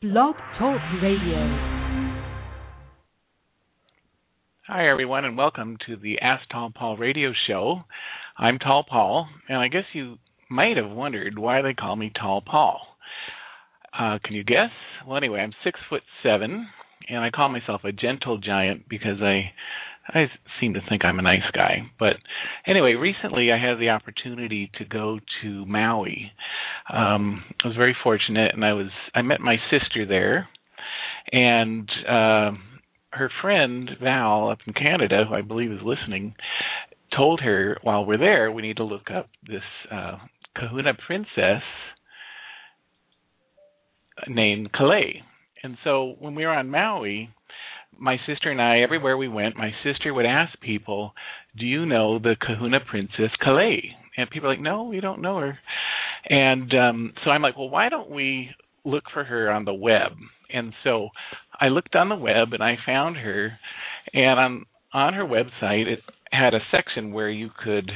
Blog Talk Radio. Hi, everyone, and welcome to the Ask Tall Paul radio show. I'm Tall Paul, and I guess you might have wondered why they call me Tall Paul. Can you guess? Well, anyway, I'm 6'7", and I call myself a gentle giant because I seem to think I'm a nice guy. But anyway, recently I had the opportunity to go to Maui. I was very fortunate, and I met my sister there, and her friend Val up in Canada, who I believe is listening, told her while we're there we need to look up this Kahuna princess named Kalei. And so when we were on Maui, my sister and I, everywhere we went, my sister would ask people, do you know the Kahuna princess Kalei? And people are like, no, we don't know her. And so I'm like, well, why don't we look for her on the web? And so I looked on the web and I found her. And on her website, it had a section where you could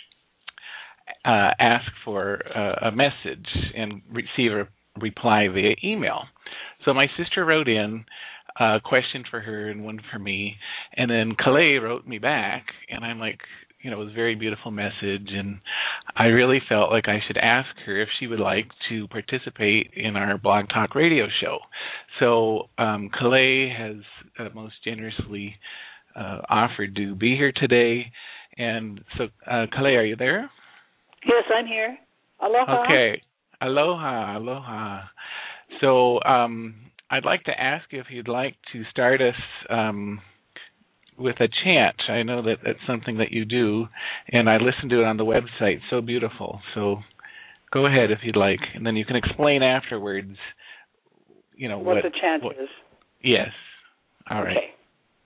ask for a message and receive a reply via email. So my sister wrote in a question for her and one for me, and then Kalei wrote me back, and I'm like, it was a very beautiful message, and I really felt like I should ask her if she would like to participate in our Blog Talk radio show. So Kalei has most generously offered to be here today, and so Kalei, are you there? Yes, I'm here. Aloha. Okay. Aloha. So I'd like to ask you if you'd like to start us with a chant. I know that that's something that you do, and I listened to it on the website. So beautiful. So go ahead if you'd like, and then you can explain afterwards, what the chant is. Yes. All right. Okay.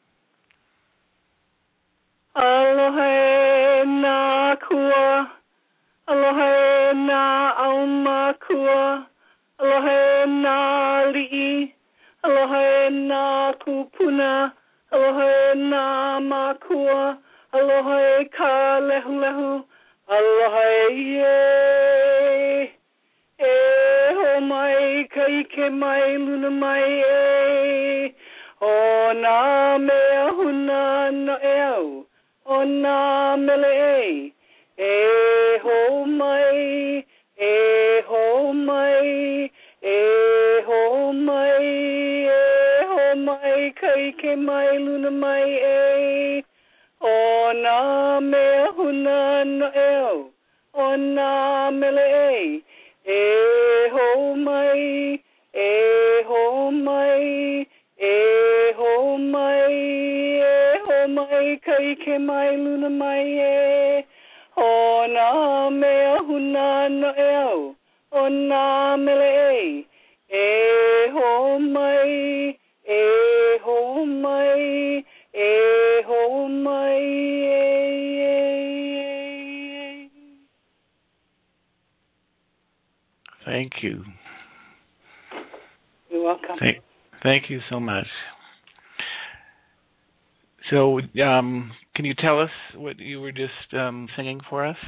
Aloha na kua, aloha na auma kua, aloha na li'i, aloha na kupuna, aloha na makua, aloha ka lehu, aloha ye. E ho mai ka ike mai luna mai e. O na mea huna na eau, o na mele e. E ho mai, e ho mai, e ho mai, e ho mai, ka ike mai luna mai e. O na mea huna na eo, o na mele e. E ho mai, e ho mai, e ho mai, e ho mai, ka ike mai luna mai e. O na mea huna na eo, o na mele e. E ho mai, e ho mai, e ho mai, e. Thank you. You're welcome. Thank you so much. So, can you tell us what you were just singing for us?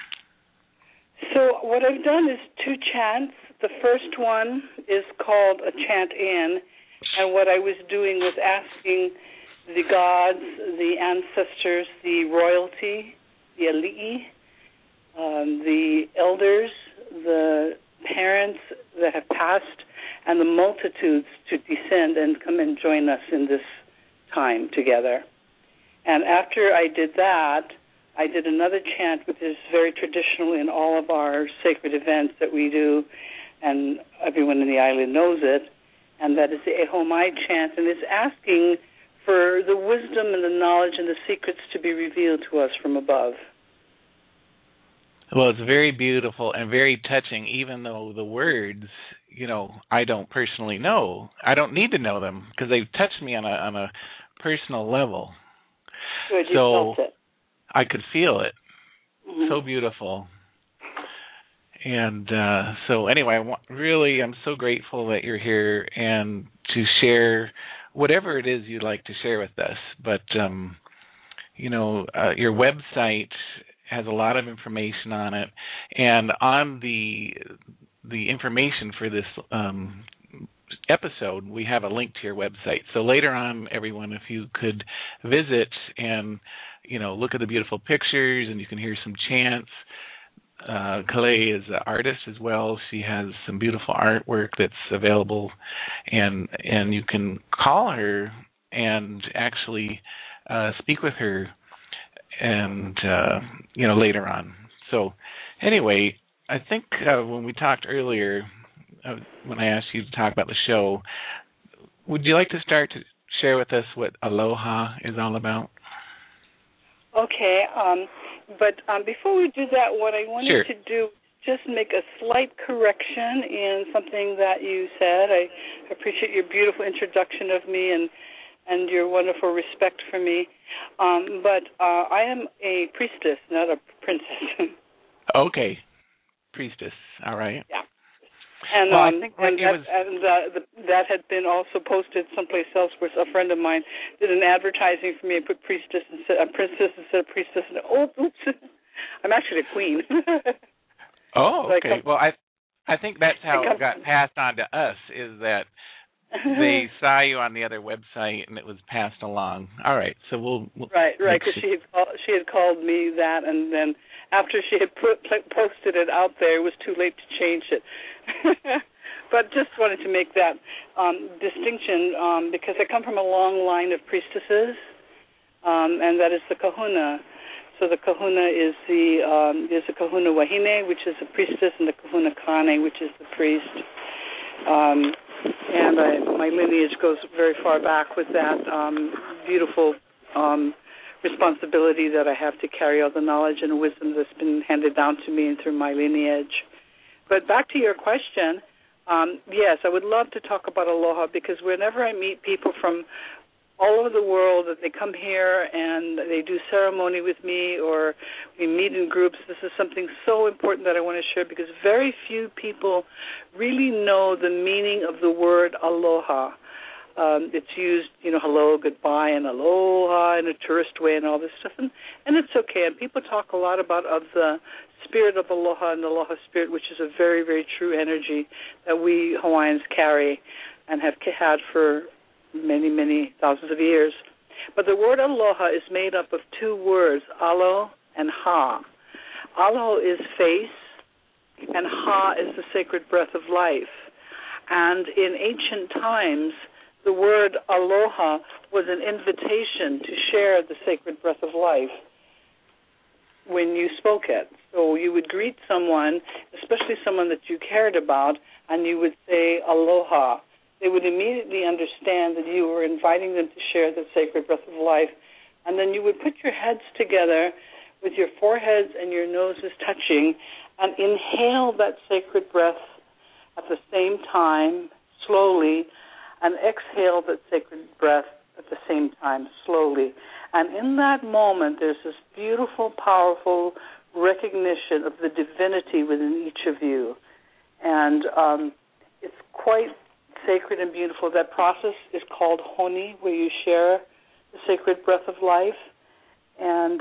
So what I've done is two chants. The first one is called a chant in, and what I was doing was asking the gods, the ancestors, the royalty, the ali'i, the elders, the parents that have passed, and the multitudes to descend and come and join us in this time together. And after I did that, I did another chant, which is very traditional in all of our sacred events that we do, and everyone in the island knows it, and that is the Eho Mai chant, and it's asking for the wisdom and the knowledge and the secrets to be revealed to us from above. Well, it's very beautiful and very touching, even though the words, I don't personally know. I don't need to know them because they've touched me on a personal level. Good, you felt it. I could feel it. Mm-hmm. So beautiful. And so anyway, I'm so grateful that you're here and to share whatever it is you'd like to share with us. But, your website has a lot of information on it. And on the information for this episode, we have a link to your website. So later on, everyone, if you could visit and, look at the beautiful pictures and you can hear some chants. Calais is an artist as well. She has some beautiful artwork that's available, and you can call her and actually speak with her, and later on. So anyway, I think when we talked earlier, when I asked you to talk about the show, would you like to start to share with us what Aloha is all about? Okay, but before we do that, what I wanted to do just make a slight correction in something that you said. I appreciate your beautiful introduction of me and your wonderful respect for me. But I am a priestess, not a princess. Okay, priestess. All right. Yeah. And well, I think that had been also posted someplace else where a friend of mine did an advertising for me and put princess instead of priestess. And, oops, I'm actually a queen. Oh, okay. Well, I think that's how it got passed on to us, is that they saw you on the other website and it was passed along. All right, so we'll right, because she had called me that, and then after she had posted it out there, it was too late to change it. But just wanted to make that distinction because I come from a long line of priestesses, and that is the kahuna. So the kahuna is the kahuna wahine, which is a priestess, and the kahuna kane, which is the priest. And my lineage goes very far back with that beautiful responsibility that I have to carry all the knowledge and wisdom that's been handed down to me and through my lineage. But back to your question, yes, I would love to talk about Aloha, because whenever I meet people from all over the world, that they come here and they do ceremony with me or we meet in groups, this is something so important that I want to share, because very few people really know the meaning of the word aloha. It's used, hello, goodbye, and aloha in a tourist way and all this stuff, and it's okay. And people talk a lot about the spirit of aloha and the aloha spirit, which is a very, very true energy that we Hawaiians carry and have had for many, many thousands of years. But the word aloha is made up of two words, alo and ha. Alo is face, and ha is the sacred breath of life. And in ancient times, the word aloha was an invitation to share the sacred breath of life when you spoke it. So you would greet someone, especially someone that you cared about, and you would say aloha. They would immediately understand that you were inviting them to share the sacred breath of life. And then you would put your heads together with your foreheads and your noses touching and inhale that sacred breath at the same time, slowly, and exhale that sacred breath at the same time, slowly. And in that moment, there's this beautiful, powerful recognition of the divinity within each of you. And it's quite sacred and beautiful. That process is called honi, where you share the sacred breath of life. And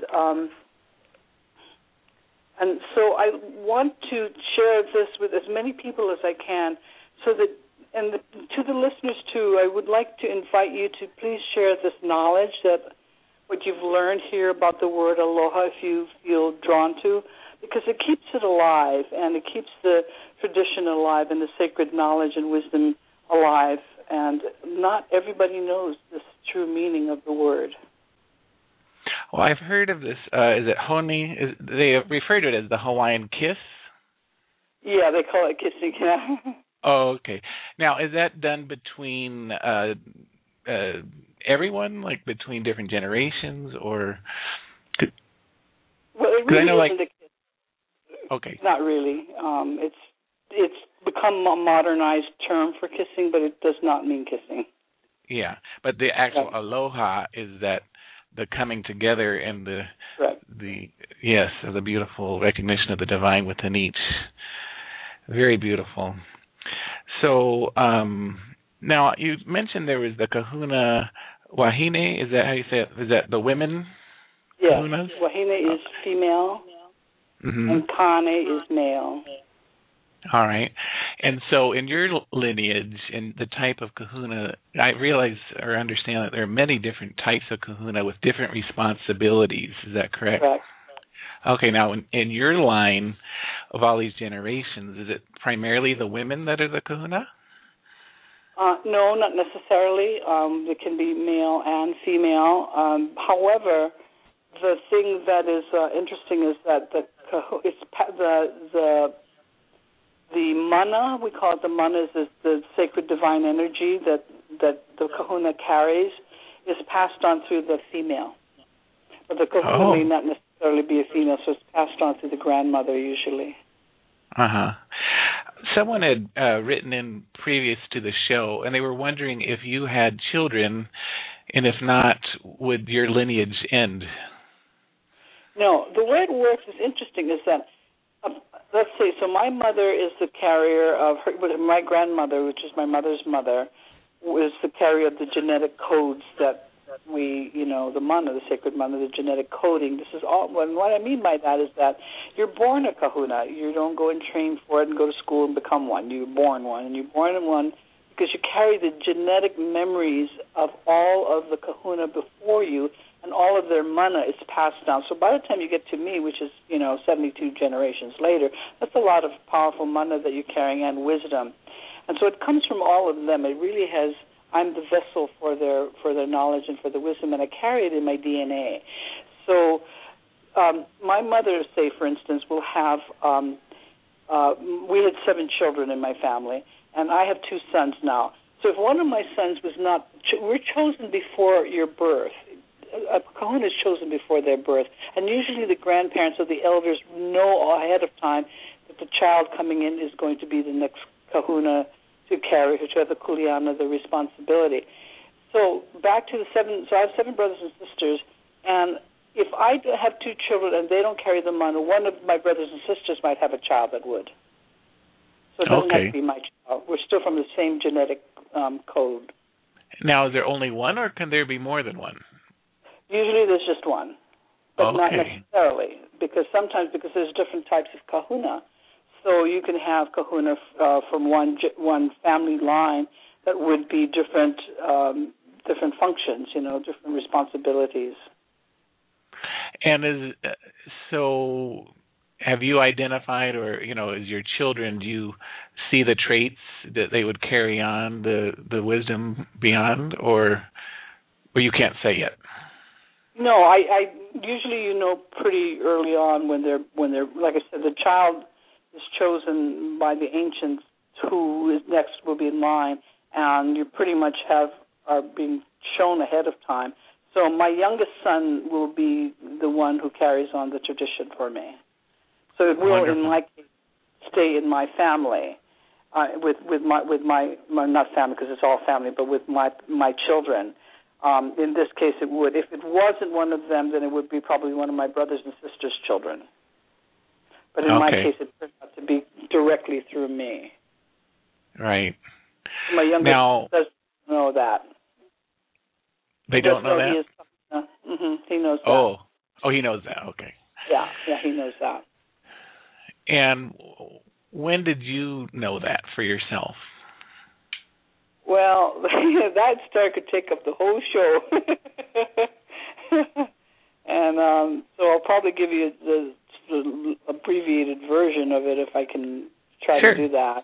so I want to share this with as many people as I can, so that, and to the listeners too, I would like to invite you to please share this knowledge, that what you've learned here about the word aloha, if you feel drawn to, because it keeps it alive, and it keeps the tradition alive and the sacred knowledge and wisdom alive. And not everybody knows this true meaning of the word. Well, I've heard of this. Is it honi? They refer to it as the Hawaiian kiss? Yeah, they call it kissing, yeah. Oh, okay. Like is that done between everyone, like between different generations, or? Well, it really isn't a kiss. Okay. Not really. It's become a modernized term for kissing, but it does not mean kissing. Yeah, but the actual aloha is that the coming together and the beautiful recognition of the divine within each. Very beautiful. So now you mentioned there was the kahuna wahine. Is that how you say it? Is that the women? Yes. Kahunas? Wahine is female, and kane is male. All right. And so in your lineage and the type of kahuna, I realize or understand that there are many different types of kahuna with different responsibilities. Is that correct? Correct. Okay. Now, in your line of all these generations, is it primarily the women that are the kahuna? No, not necessarily. It can be male and female. However, the thing that is interesting is that the mana, we call it the mana, is the sacred divine energy that the kahuna carries, is passed on through the female. But the kahuna may not necessarily be a female, so it's passed on through the grandmother usually. Uh-huh. Someone had written in previous to the show, and they were wondering if you had children, and if not, would your lineage end? No, the way it works is interesting, is that, let's see, so my mother is the carrier of my grandmother, which is my mother's mother, was the carrier of the genetic codes that we, the mana, the sacred mana, the genetic coding. This is all. What I mean by that is that you're born a kahuna. You don't go and train for it and go to school and become one. You're born one, and you're born in one because you carry the genetic memories of all of the kahuna before you, and all of their mana is passed down. So by the time you get to me, which is 72 generations later, that's a lot of powerful mana that you're carrying and wisdom, and so it comes from all of them. It really has. I'm the vessel for their knowledge and for the wisdom, and I carry it in my DNA. So my mother, say, for instance, will have, we had 7 children in my family, and I have 2 sons now. So if one of my sons was not, we're chosen before your birth. A kahuna is chosen before their birth, and usually the grandparents or the elders know ahead of time that the child coming in is going to be the next kahuna to carry, to have the kuleana, the responsibility. So back to the 7, so I have 7 brothers and sisters, and if I have 2 children and they don't carry the mana, one of my brothers and sisters might have a child that would. So it doesn't have to be my child. We're still from the same genetic code. Now, is there only one, or can there be more than one? Usually there's just one, but not necessarily, because sometimes there's different types of kahuna. So you can have kahuna from one family line that would be different functions, different responsibilities. And so have you identified, or as your children, do you see the traits that they would carry on, the wisdom beyond, or you can't say yet? No, I usually pretty early on when they're like I said, the child is chosen by the ancients who is next will be in line, and you pretty much are being shown ahead of time. So my youngest son will be the one who carries on the tradition for me. So it will, in my case, stay in my family, with my not family because it's all family, but with my children. In this case, it would. If it wasn't one of them, then it would be probably one of my brothers and sisters' children. But in my case, it turned out to be directly through me. Right. My youngest doesn't know that. They don't know that? He knows that. Oh, he knows that. Okay. Yeah, he knows that. And when did you know that for yourself? Well, that story could take up the whole show. And so I'll probably give you the abbreviated version of it if I can try to do that.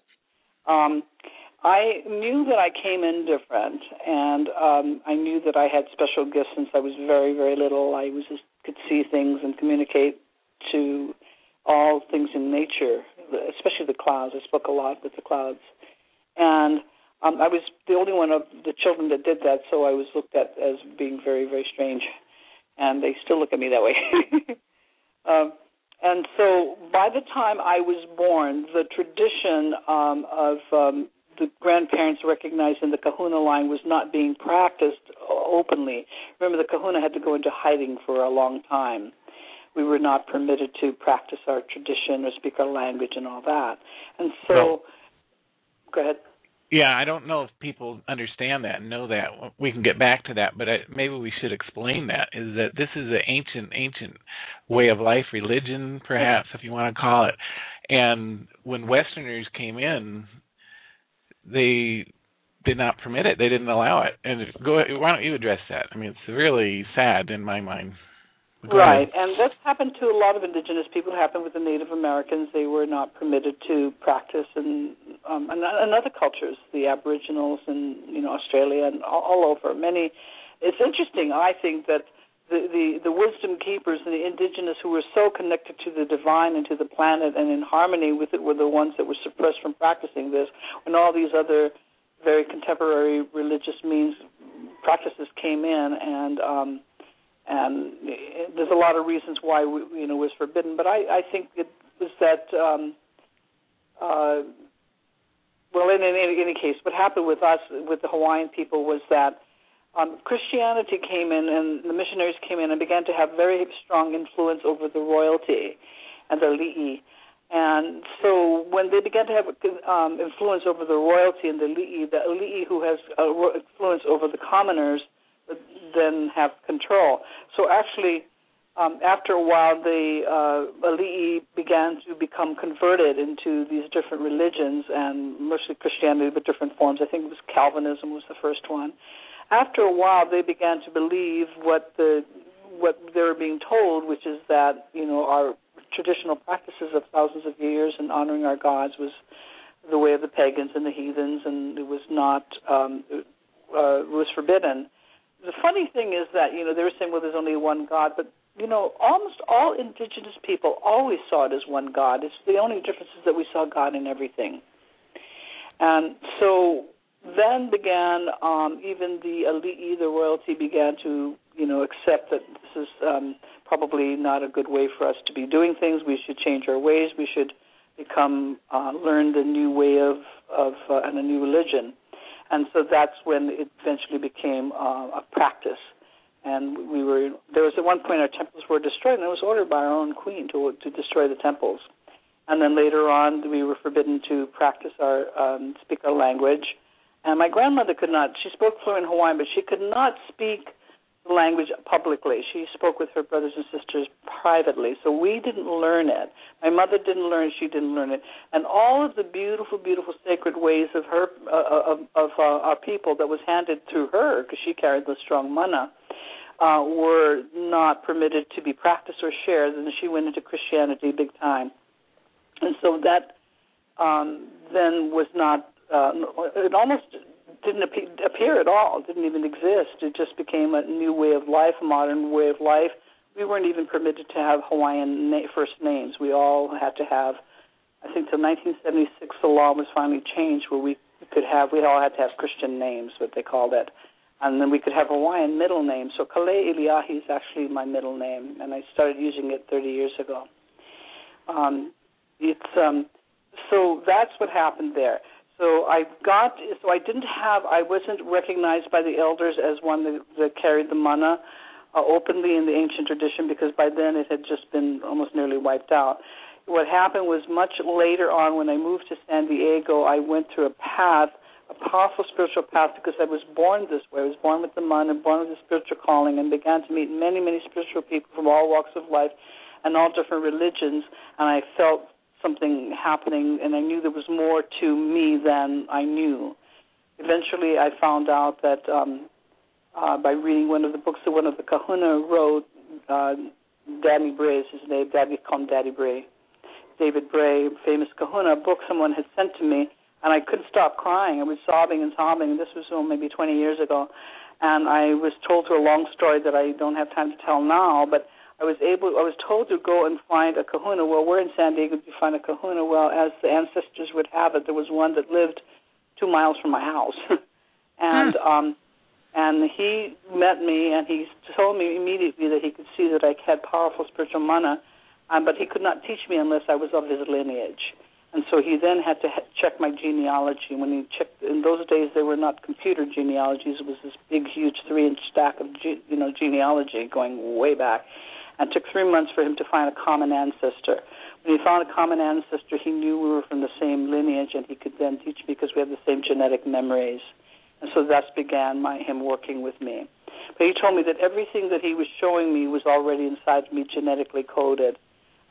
I knew that I came in different, and I knew that I had special gifts since I was very, very little. I could see things and communicate to all things in nature, especially the clouds. I spoke a lot with the clouds. And I was the only one of the children that did that, so I was looked at as being very, very strange. And they still look at me that way. And so by the time I was born, the tradition of the grandparents recognizing the kahuna line was not being practiced openly. Remember, the kahuna had to go into hiding for a long time. We were not permitted to practice our tradition or speak our language and all that. And so, go ahead. Yeah, I don't know if people understand that and know that. We can get back to that, but maybe we should explain that, is that this is an ancient way of life, religion, perhaps, if you want to call it. And when Westerners came in, they did not permit it. They didn't allow it. And why don't you address that? I mean, it's really sad in my mind. Right, and that's happened to a lot of indigenous people. It happened with the Native Americans. They were not permitted to practice, and other cultures, the Aboriginals in Australia and all over. Many. It's interesting, I think, that the wisdom keepers and the indigenous who were so connected to the divine and to the planet and in harmony with it were the ones that were suppressed from practicing this, when all these other very contemporary religious practices came in, and there's a lot of reasons why it was forbidden. But I think it was that, in any case, what happened with us, with the Hawaiian people, was that Christianity came in, and the missionaries came in and began to have very strong influence over the royalty and the li'i. And so when they began to have influence over the royalty and the li'i who has influence over the commoners, then have control. So actually, after a while, the Ali'i began to become converted into these different religions, and mostly Christianity, but different forms. I think it was Calvinism was the first one. After a while, they began to believe what they were being told, which is that our traditional practices of thousands of years and honoring our gods was the way of the pagans and the heathens, and it was not was forbidden. The funny thing is that, they were saying, well, there's only one God, but, almost all indigenous people always saw it as one God. It's the only difference is that we saw God in everything. And so then began, even the Ali'i, the royalty, began to, accept that this is probably not a good way for us to be doing things. We should change our ways. We should learn the new way of and a new religion. And so that's when it eventually became a practice. And there was at one point our temples were destroyed, and it was ordered by our own queen to destroy the temples. And then later on, we were forbidden to practice speak our language. And my grandmother she spoke fluent Hawaiian, but she could not speak the language publicly. She spoke with her brothers and sisters privately, so we didn't learn it. My mother didn't learn it, she didn't learn it. And all of the beautiful, beautiful sacred ways of her, of our people that was handed through her, because she carried the strong mana, were not permitted to be practiced or shared, and she went into Christianity big time. And so that then was not, it almost didn't appear at all. It didn't even exist. It just became a new way of life, a modern way of life. We weren't even permitted to have Hawaiian first names. We all had to have, I think till 1976, the law was finally changed where we all had to have Christian names, what they called it. And then we could have Hawaiian middle names. So Kale Eliahi is actually my middle name, and I started using it 30 years ago. So that's what happened there. So I wasn't recognized by the elders as one that carried the mana openly in the ancient tradition, because by then it had just been almost nearly wiped out. What happened was much later on when I moved to San Diego, I went through a powerful spiritual path, because I was born this way. I was born with the mana, born with the spiritual calling, and began to meet many, many spiritual people from all walks of life and all different religions, and I felt something happening, and I knew there was more to me than I knew. Eventually, I found out that by reading one of the books that one of the kahuna wrote, Danny Bray is his name, called him Daddy Bray, David Bray, famous kahuna, a book someone had sent to me, and I couldn't stop crying. I was sobbing and sobbing, and this was maybe 20 years ago, and I was told a long story that I don't have time to tell now, but I was told to go and find a kahuna. Well, we're in San Diego to find a kahuna. Well, as the ancestors would have it, there was one that lived 2 miles from my house. And he met me, and he told me immediately that he could see that I had powerful spiritual mana, but he could not teach me unless I was of his lineage. And so he then had to check my genealogy. When he checked, in those days there were not computer genealogies. It was this big, huge 3-inch stack of genealogy going way back. And it took 3 months for him to find a common ancestor. When he found a common ancestor, he knew we were from the same lineage, and he could then teach me because we have the same genetic memories. And so thus began him working with me. But he told me that everything that he was showing me was already inside me, genetically coded.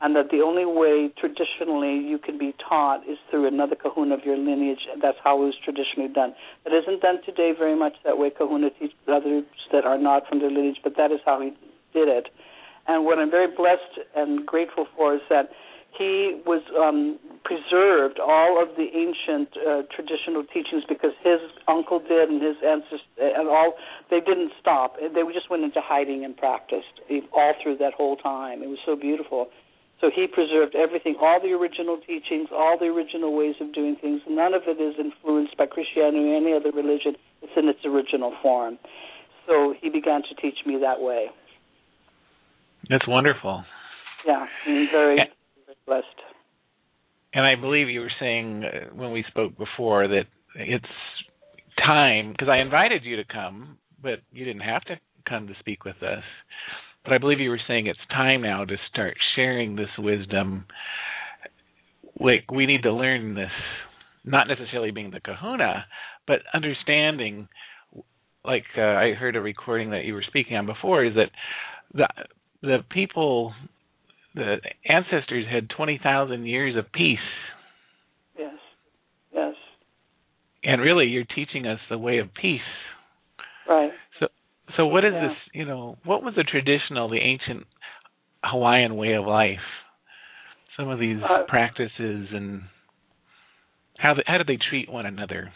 and that the only way traditionally you can be taught is through another kahuna of your lineage. That's how it was traditionally done. That isn't done today very much that way. Kahuna teaches others that are not from their lineage, but that is how he did it. And what I'm very blessed and grateful for is that he was preserved all of the ancient traditional teachings, because his uncle did and his ancestors and all, they didn't stop. They just went into hiding and practiced all through that whole time. It was so beautiful. So he preserved everything, all the original teachings, all the original ways of doing things. None of it is influenced by Christianity or any other religion. It's in its original form. So he began to teach me that way. That's wonderful. Yeah, I'm very blessed. And I believe you were saying when we spoke before that it's time, because I invited you to come, but you didn't have to come to speak with us. But I believe you were saying it's time now to start sharing this wisdom. Like, we need to learn this, not necessarily being the kahuna, but understanding, like I heard a recording that you were speaking on before, is that the people, the ancestors had 20,000 years of peace. Yes, yes. And really, you're teaching us the way of peace. Right. So what is this, what was the ancient Hawaiian way of life? Some of these practices, and how did they treat one another?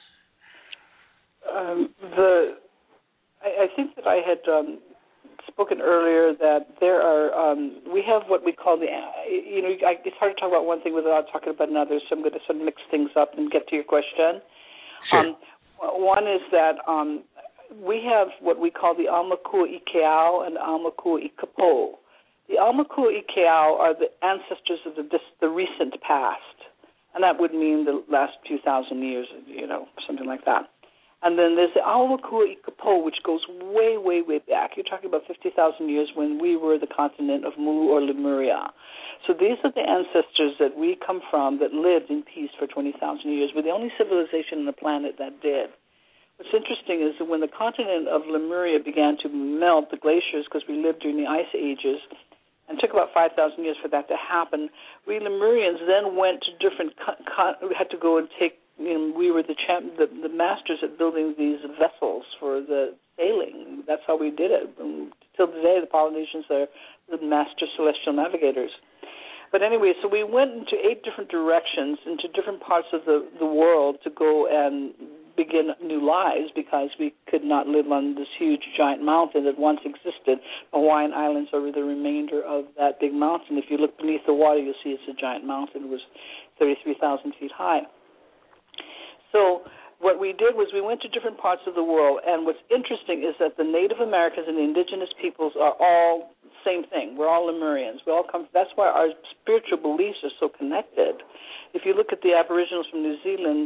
I think that I had spoken earlier that there are, we have what we call it's hard to talk about one thing without talking about another, so I'm going to sort of mix things up and get to your question. Sure. One is that we have what we call the Aumakua Ikeau and Aumakua Ikapo. The Aumakua Ikeau are the ancestors of the recent past, and that would mean the last few thousand years, something like that. And then there's the Aumakua Ikapo, which goes way, way, way back. You're talking about 50,000 years when we were the continent of Mu or Lemuria. So these are the ancestors that we come from that lived in peace for 20,000 years. We're the only civilization on the planet that did. What's interesting is that when the continent of Lemuria began to melt, the glaciers, because we lived during the ice ages, and it took about 5,000 years for that to happen, we Lemurians then went to different, we had to go and take, we were the masters at building these vessels for the sailing. That's how we did it. And till today, the Polynesians are the master celestial navigators. But anyway, so we went into 8 different directions, into different parts of the world to go and begin new lives, because we could not live on this huge giant mountain that once existed. Hawaiian Islands are the remainder of that big mountain. If you look beneath the water, you'll see it's a giant mountain. It was 33,000 feet high. So what we did was we went to different parts of the world, and what's interesting is that the Native Americans and the indigenous peoples are all same thing. We're all Lemurians. We all come. That's why our spiritual beliefs are so connected. If you look at the Aboriginals from New Zealand,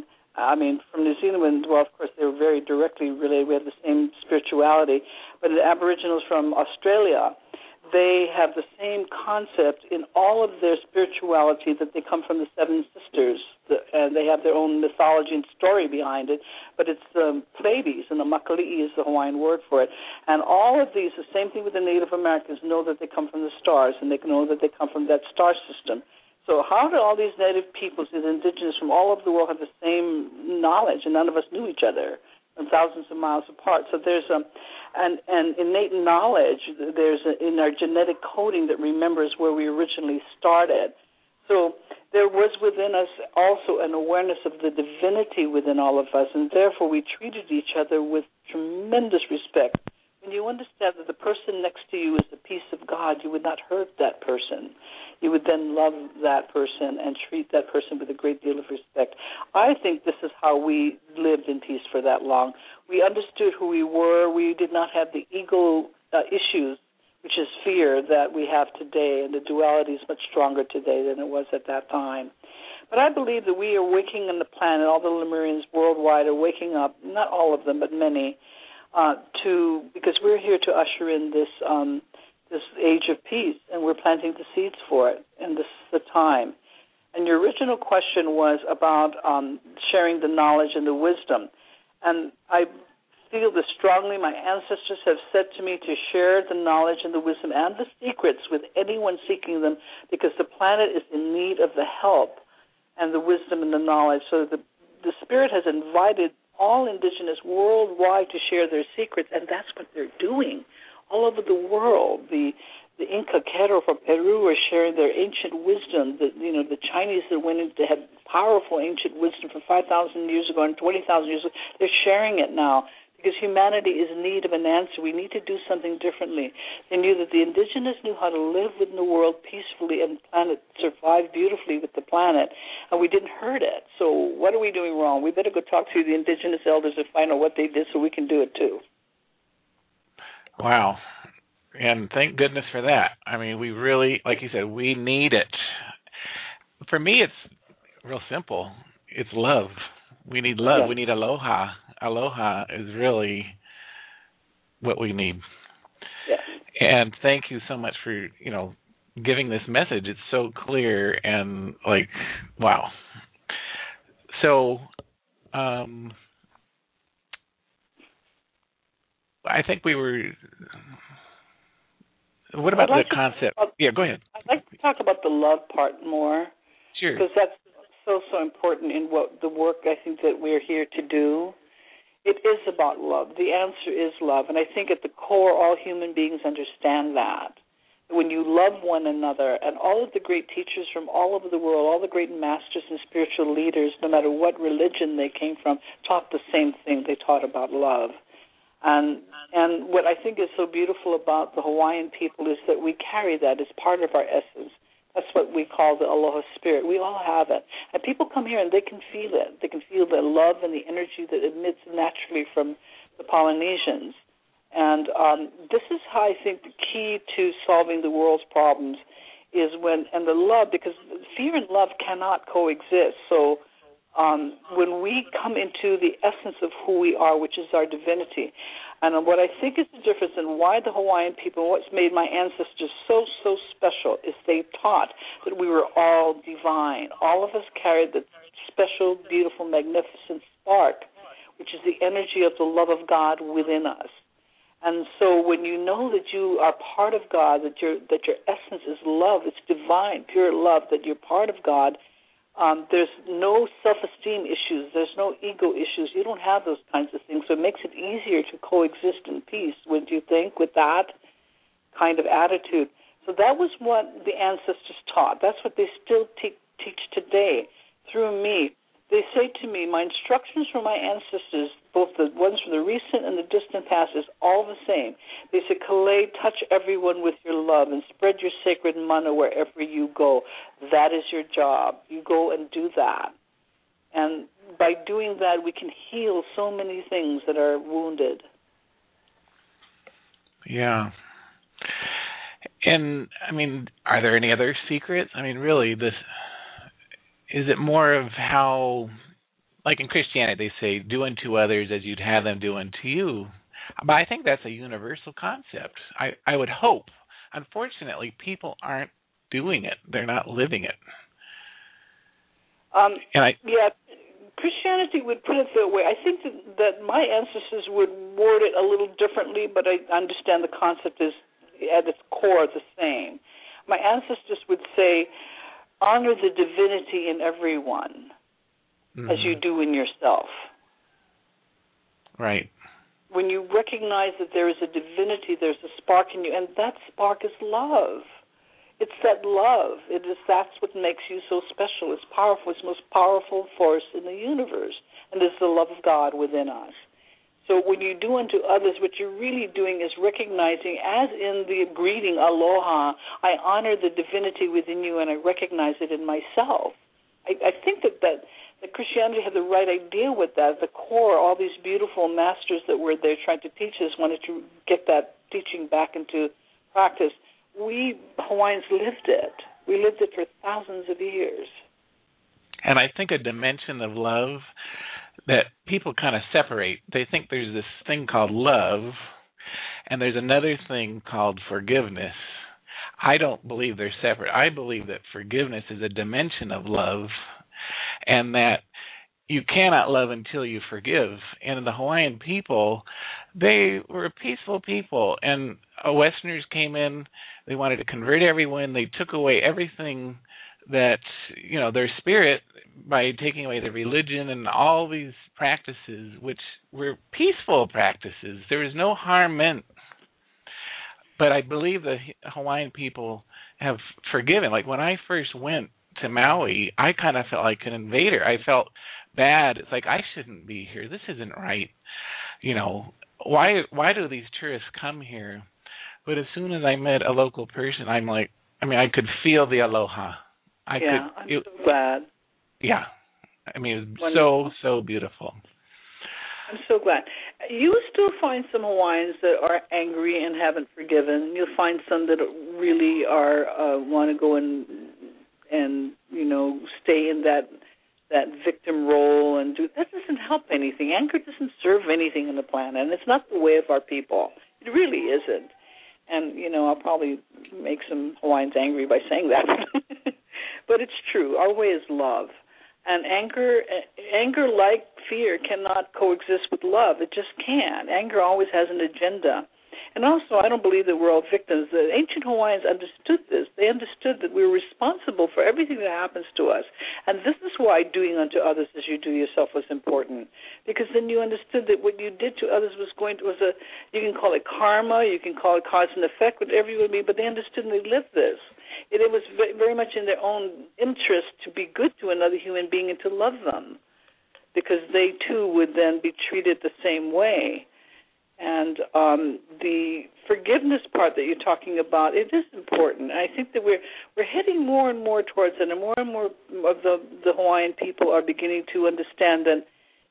well, of course, they were very directly related. We have the same spirituality. But the Aboriginals from Australia, they have the same concept in all of their spirituality, that they come from the Seven Sisters, and they have their own mythology and story behind it. But it's the Pleiades, and the Makali'i is the Hawaiian word for it. And all of these, the same thing with the Native Americans, know that they come from the stars, and they know that they come from that star system. So how do all these native peoples, these indigenous from all over the world, have the same knowledge, and none of us knew each other, and thousands of miles apart? So there's an innate knowledge. There's in our genetic coding that remembers where we originally started. So there was within us also an awareness of the divinity within all of us, and therefore we treated each other with tremendous respect. When you understand that the person next to you is the peace of God, you would not hurt that person. You would then love that person and treat that person with a great deal of respect. I think this is how we lived in peace for that long. We understood who we were. We did not have the ego issues, which is fear, that we have today, and the duality is much stronger today than it was at that time. But I believe that we are waking on the planet, all the Lemurians worldwide are waking up, not all of them, but many, because we're here to usher in this age of peace, and we're planting the seeds for it, and this is the time. And your original question was about sharing the knowledge and the wisdom. And I feel this strongly. My ancestors have said to me to share the knowledge and the wisdom and the secrets with anyone seeking them, because the planet is in need of the help and the wisdom and the knowledge. So the Spirit has invited all indigenous worldwide to share their secrets, and that's what they're doing all over the world. The Inca Quero from Peru are sharing their ancient wisdom. The Chinese that went into had powerful ancient wisdom from 5,000 years ago and 20,000 years ago. They're sharing it now because humanity is in need of an answer. We need to do something differently. They knew that the indigenous knew how to live within the world peacefully and survive beautifully with the planet, and we didn't hurt it. So what are we doing wrong? We better go talk to the indigenous elders and find out what they did so we can do it too. Wow. And thank goodness for that. I mean, we really, like you said, we need it. For me, it's real simple. It's love. We need love. Yeah. We need aloha. Aloha is really what we need. Yes. And thank you so much for, giving this message. It's so clear and wow. So, I think we were. What about the concept? Yeah, go ahead. I'd like to talk about the love part more. Sure. Because that's so important in what the work I think that we're here to do. It is about love. The answer is love. And I think at the core, all human beings understand that. When you love one another, and all of the great teachers from all over the world, all the great masters and spiritual leaders, no matter what religion they came from, taught the same thing. They taught about love. And what I think is so beautiful about the Hawaiian people is that we carry that as part of our essence. That's what we call the Aloha spirit. We all have it. And people come here and they can feel it. They can feel the love and the energy that emits naturally from the Polynesians. And this is how I think the key to solving the world's problems is and the love, because fear and love cannot coexist. So when we come into the essence of who we are, which is our divinity, and what I think is the difference and why the Hawaiian people, what's made my ancestors so special, is they taught that we were all divine. All of us carried the special, beautiful, magnificent spark, which is the energy of the love of God within us. And so when you know that you are part of God, that your essence is love, it's divine, pure love, that you're part of God, there's no self-esteem issues. There's no ego issues. You don't have those kinds of things. So it makes it easier to coexist in peace, wouldn't you think, with that kind of attitude? So that was what the ancestors taught. That's what they still teach today through me. They say to me, my instructions from my ancestors, both the ones from the recent and the distant past, is all the same. They say, Kale, touch everyone with your love and spread your sacred mana wherever you go. That is your job. You go and do that. And by doing that, we can heal so many things that are wounded. Yeah. And, I mean, are there any other secrets? I mean, really, is it more of how, like in Christianity, they say, do unto others as you'd have them do unto you. But I think that's a universal concept. I would hope. Unfortunately, people aren't doing it. They're not living it. Yeah, Christianity would put it that way. I think that my ancestors would word it a little differently, but I understand the concept is at its core the same. My ancestors would say, honor the divinity in everyone as you do in yourself. Right. When you recognize that there is a divinity, there's a spark in you, and that spark is love. It's that love. That's what makes you so special. It's powerful. It's the most powerful force in the universe, and it's the love of God within us. So when you do unto others, what you're really doing is recognizing, as in the greeting, aloha, I honor the divinity within you and I recognize it in myself. I think that Christianity had the right idea with that. At the core, all these beautiful masters that were there trying to teach us wanted to get that teaching back into practice. We Hawaiians lived it. We lived it for thousands of years. And I think a dimension of love that people kind of separate. They think there's this thing called love, and there's another thing called forgiveness. I don't believe they're separate. I believe that forgiveness is a dimension of love, and that you cannot love until you forgive. And the Hawaiian people, they were peaceful people. And Westerners came in, they wanted to convert everyone. They took away everything that, their spirit by taking away their religion and all these practices, which were peaceful practices. There was no harm meant. But I believe the Hawaiian people have forgiven. Like when I first went to Maui, I kind of felt like an invader. I felt bad. It's like, I shouldn't be here. This isn't right. Why do these tourists come here? But as soon as I met a local person, I could feel the aloha. I'm so glad. Yeah. It was so beautiful. I'm so glad. You will still find some Hawaiians that are angry and haven't forgiven. You'll find some that really are want to go and stay in that victim role and do that. Doesn't help anything. Anger doesn't serve anything on the planet, and it's not the way of our people. It really isn't. And I'll probably make some Hawaiians angry by saying that, but it's true. Our way is love. And anger, like fear, cannot coexist with love. It just can't. Anger always has an agenda. And also, I don't believe that we're all victims. The ancient Hawaiians understood this. They understood that we're responsible for everything that happens to us. And this is why doing unto others as you do yourself was important. Because then you understood that what you did to others you can call it karma, you can call it cause and effect, whatever you would be, but they understood and they lived this. It was very much in their own interest to be good to another human being and to love them, because they too would then be treated the same way. And the forgiveness part that you're talking about, it is important. And I think that we're heading more and more towards it, and more of the Hawaiian people are beginning to understand that,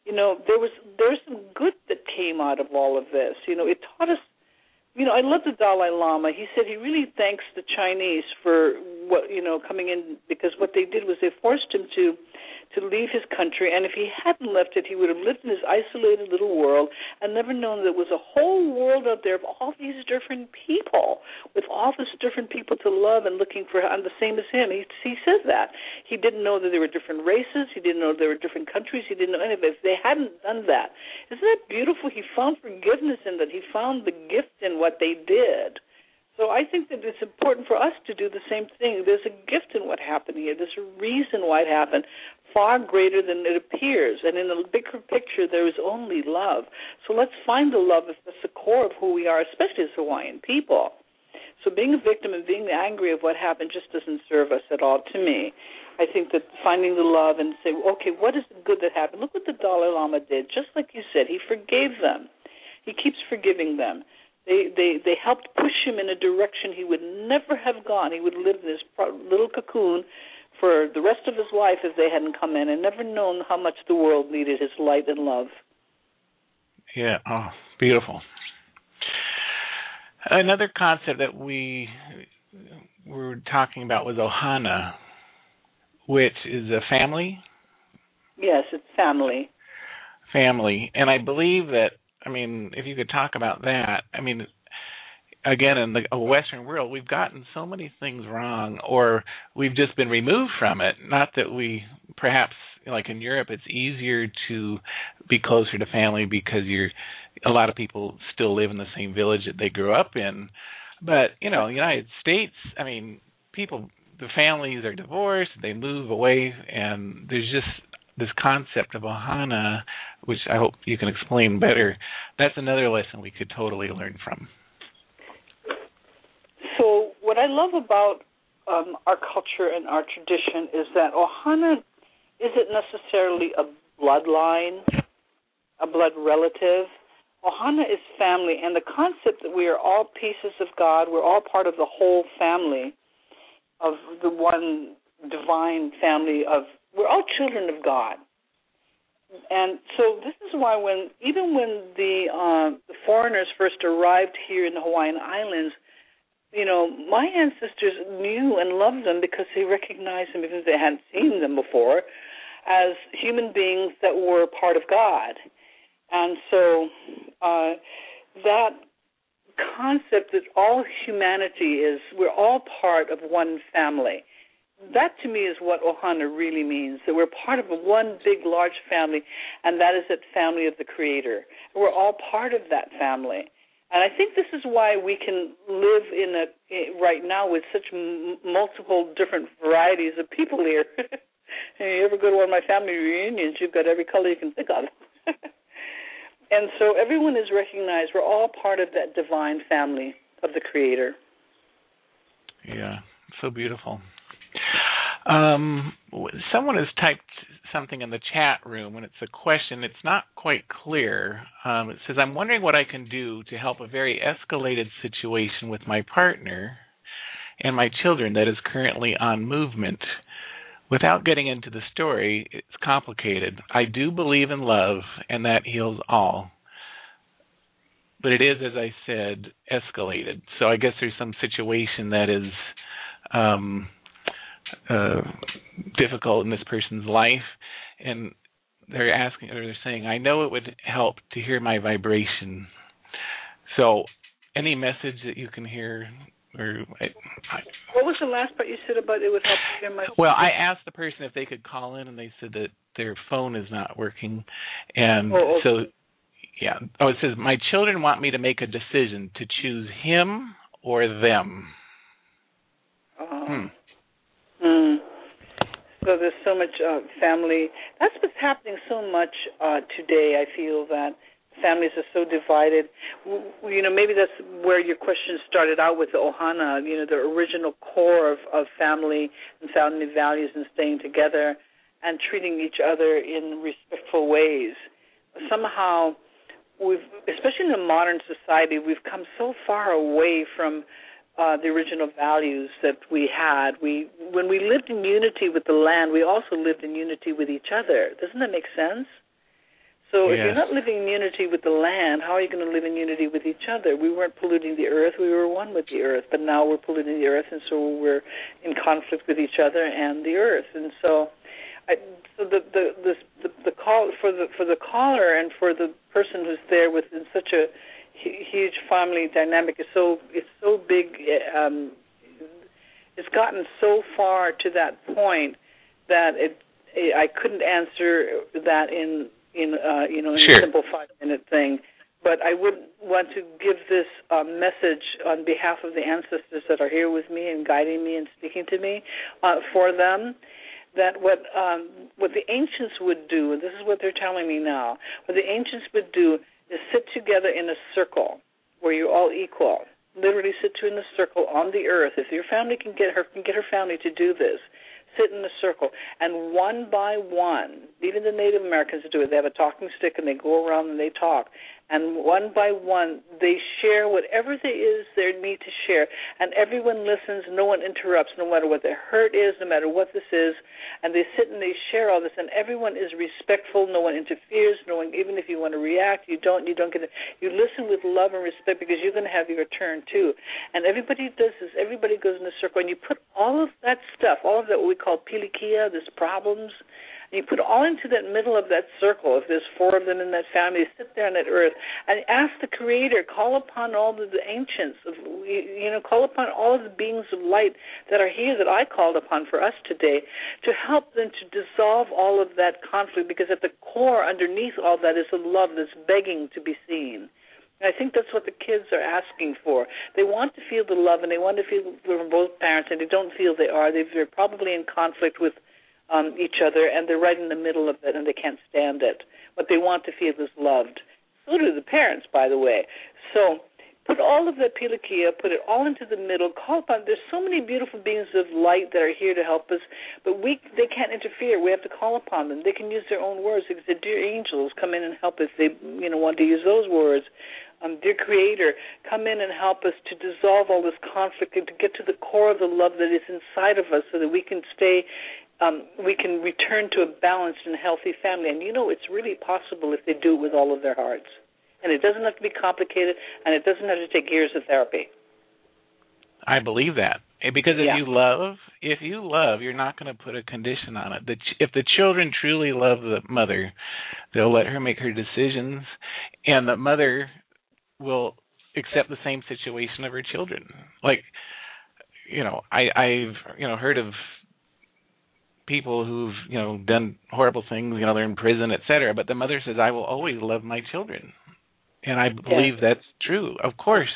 there's some good that came out of all of this. It taught us. I love the Dalai Lama. He said he really thanks the Chinese for coming in, because what they did was they forced him to leave his country, and if he hadn't left it, he would have lived in his isolated little world and never known there was a whole world out there of all these different people, with all these different people to love and looking for, and the same as him. He says that. He didn't know that there were different races. He didn't know there were different countries. He didn't know any of it. If they hadn't done that, isn't that beautiful? He found forgiveness in that. He found the gift in what they did. So I think that it's important for us to do the same thing. There's a gift in what happened here. There's a reason why it happened, far greater than it appears. And in the bigger picture, there is only love. So let's find the love as the core of who we are, especially as Hawaiian people. So being a victim and being angry of what happened just doesn't serve us at all, to me. I think that finding the love and say, okay, what is the good that happened? Look what the Dalai Lama did. Just like you said, he forgave them. He keeps forgiving them. They helped push him in a direction he would never have gone. He would live in this little cocoon for the rest of his life if they hadn't come in, and never known how much the world needed his light and love. Yeah, beautiful. Another concept that we were talking about was ohana, which is a family? Yes, it's family. Family. And I believe that, if you could talk about that, again, in the Western world, we've gotten so many things wrong, or we've just been removed from it. Not that we, perhaps, like in Europe, it's easier to be closer to family because a lot of people still live in the same village that they grew up in. But, United States, the families are divorced, they move away, and there's just this concept of ohana, which I hope you can explain better. That's another lesson we could totally learn from. So what I love about our culture and our tradition is that ohana isn't necessarily a bloodline, a blood relative. Ohana is family, and the concept that we are all pieces of God, we're all part of the whole family of the one divine family we're all children of God. And so this is why even when the foreigners first arrived here in the Hawaiian Islands, my ancestors knew and loved them because they recognized them, even if they hadn't seen them before, as human beings that were part of God. And so that concept that all humanity we're all part of one family. that to me is what Ohana really means, that we're part of one big, large family, and that is that family of the Creator. We're all part of that family. And I think this is why we can live right now with such multiple different varieties of people here. You ever go to one of my family reunions, you've got every color you can think of. And so everyone is recognized. We're all part of that divine family of the Creator. Yeah, so beautiful. Someone has typed something in the chat room, and it's a question. It's not quite clear. It says, I'm wondering what I can do to help a very escalated situation with my partner and my children that is currently on movement. Without getting into the story, it's complicated. I do believe in love, and that heals all. But it is, as I said, escalated. So I guess there's some situation that is difficult in this person's life, and they're saying, I know it would help to hear my vibration. So any message that you can hear? What was the last part you said about it would help to hear my... Well, I asked the person if they could call in, and they said that their phone is not working. And so, yeah. Oh, it says, my children want me to make a decision to choose him or them. So there's so much family. That's what's happening so much today. I feel that families are so divided. Maybe that's where your question started out with the Ohana, the original core of family and family values and staying together and treating each other in respectful ways. Somehow, especially in the modern society, we've come so far away from the original values that we had. When we lived in unity with the land, we also lived in unity with each other. Doesn't that make sense? So if you're not living in unity with the land, how are you going to live in unity with each other? We weren't polluting the earth. We were one with the earth. But now we're polluting the earth, and so we're in conflict with each other and the earth. And so the call for the caller and for the person who's there within such a huge family dynamic is so big. It's gotten so far to that point that I couldn't answer that in a simple 5-minute thing. But I would want to give this message on behalf of the ancestors that are here with me and guiding me and speaking to me for them, that what the ancients would do, and this is what they're telling me now, what the ancients would do is sit together in a circle where you're all equal. Literally sit in a circle on the earth. If your family can get her family to do this, sit in a circle, and one by one, even the Native Americans do it. They have a talking stick, and they go around and they talk. And one by one, they share whatever there is they need to share. And everyone listens. No one interrupts, no matter what their hurt is, no matter what this is. And they sit and they share all this. And everyone is respectful. No one interferes. No one, even if you want to react, you don't get it. You listen with love and respect because you're going to have your turn too. And everybody does this. Everybody goes in a circle. And you put all of that stuff, all of that what we call pilikia, these problems, and you put it all into that middle of that circle. If there's 4 of them in that family, sit there on that earth and ask the Creator, call upon all the ancients, call upon all of the beings of light that are here that I called upon for us today to help them to dissolve all of that conflict, because at the core, underneath all that is a love that's begging to be seen. And I think that's what the kids are asking for. They want to feel the love, and they want to feel from both parents, and they don't feel they are. They're probably in conflict with each other, and they're right in the middle of it, and they can't stand it. What they want to feel is loved. So do the parents, by the way. So put all of that pilikia, put it all into the middle, call upon. There's so many beautiful beings of light that are here to help us, but they can't interfere. We have to call upon them. They can use their own words. Because the dear angels come in and help if they want to use those words. Dear Creator, come in and help us to dissolve all this conflict and to get to the core of the love that is inside of us so that we can we can return to a balanced and healthy family. And it's really possible if they do it with all of their hearts. And it doesn't have to be complicated, and it doesn't have to take years of therapy. I believe that. Because if you love, you're not going to put a condition on it. If the children truly love the mother, they'll let her make her decisions, and the mother will accept the same situation of her children. Like, I've heard of people who've, done horrible things, they're in prison, etc. But the mother says, I will always love my children. And I believe that's true. Of course.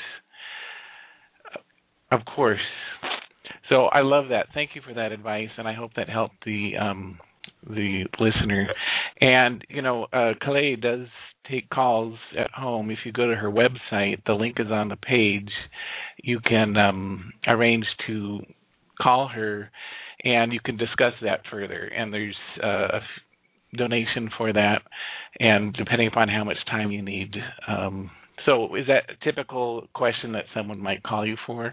Of course. So I love that. Thank you for that advice, and I hope that helped the listener. And, Calais does take calls at home. If you go to her website, the link is on the page. You can arrange to call her, and you can discuss that further. And there's a donation for that, and depending upon how much time you need. So is that a typical question that someone might call you for?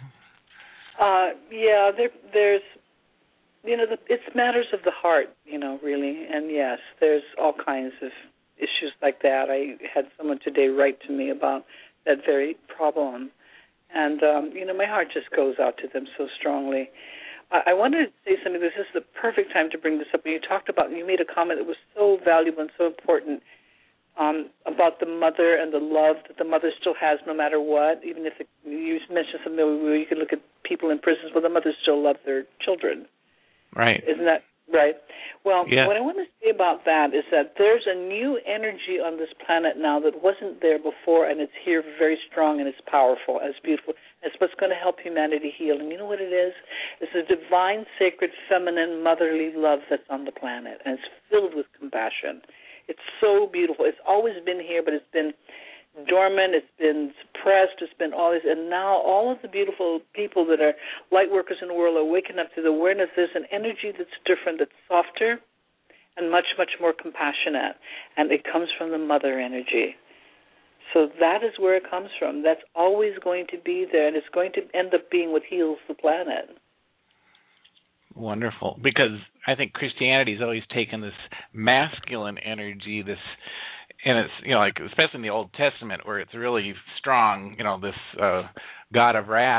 Yeah, there's, it's matters of the heart, really. And yes, there's all kinds of issues like that. I had someone today write to me about that very problem. And, my heart just goes out to them so strongly. I wanted to say something. This is the perfect time to bring this up. You made a comment that was so valuable and so important about the mother and the love that the mother still has no matter what. Even if you mentioned something where you can look at people in prisons, well, the mothers still love their children. Right. Isn't that right? Well, yeah. What I want to say about that is that there's a new energy on this planet now that wasn't there before, and it's here very strong, and it's powerful, and it's beautiful. It's what's going to help humanity heal. And you know what it is? It's a divine, sacred, feminine, motherly love that's on the planet, and it's filled with compassion. It's so beautiful. It's always been here, but it's been dormant, it's been suppressed, it's been all this, and now all of the beautiful people that are light workers in the world are waking up to the awareness there's an energy that's different, that's softer, and much, much more compassionate, and it comes from the mother energy. So that is where it comes from. That's always going to be there, and it's going to end up being what heals the planet. Wonderful, because I think Christianity's always taken this masculine energy, and it's, like, especially in the Old Testament where it's really strong, this God of wrath,